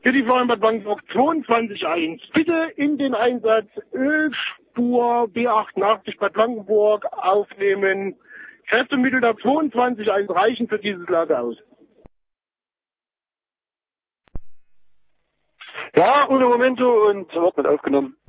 Hier die Florian Bad Blankenburg 22.1. Bitte in den Einsatz Ölspur B88 Bad Blankenburg aufnehmen. Kräftemittel der 22.1 reichen für dieses Lager aus. Ja, ohne Momento und Wort wird aufgenommen.